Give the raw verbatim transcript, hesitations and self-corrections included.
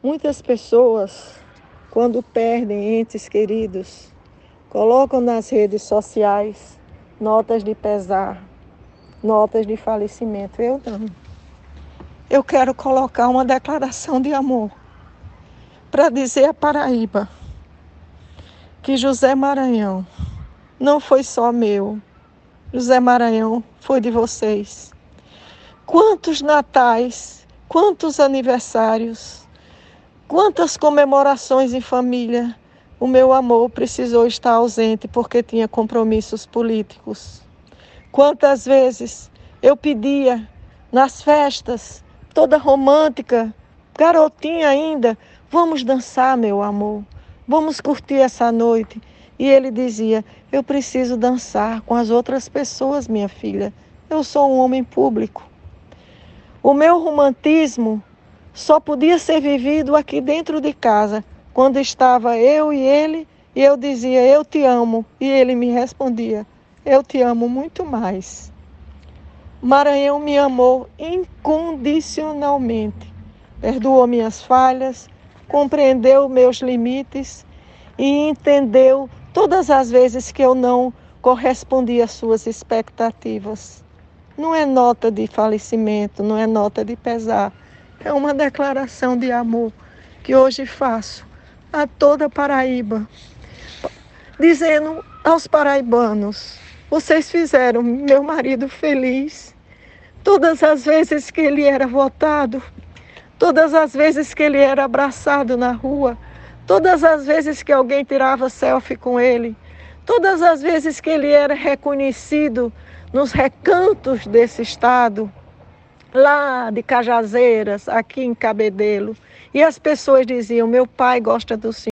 Muitas pessoas, quando perdem entes queridos, colocam nas redes sociais notas de pesar, notas de falecimento. Eu não. Eu quero colocar uma declaração de amor para dizer à Paraíba que José Maranhão não foi só meu. José Maranhão foi de vocês. Quantos natais, quantos aniversários, quantas comemorações em família o meu amor precisou estar ausente porque tinha compromissos políticos. Quantas vezes eu pedia nas festas, toda romântica, garotinha ainda, vamos dançar, meu amor, vamos curtir essa noite. E ele dizia, eu preciso dançar com as outras pessoas, minha filha, eu sou um homem público. O meu romantismo só podia ser vivido aqui dentro de casa, quando estava eu e ele, e eu dizia, eu te amo, e ele me respondia, eu te amo muito mais. Maranhão me amou incondicionalmente, perdoou minhas falhas, compreendeu meus limites e entendeu todas as vezes que eu não correspondi às suas expectativas. Não é nota de falecimento, não é nota de pesar. É uma declaração de amor que hoje faço a toda Paraíba, dizendo aos paraibanos, vocês fizeram meu marido feliz. Todas as vezes que ele era votado, todas as vezes que ele era abraçado na rua, todas as vezes que alguém tirava selfie com ele, todas as vezes que ele era reconhecido nos recantos desse estado, lá de Cajazeiras, aqui em Cabedelo, e as pessoas diziam, meu pai gosta do senhor.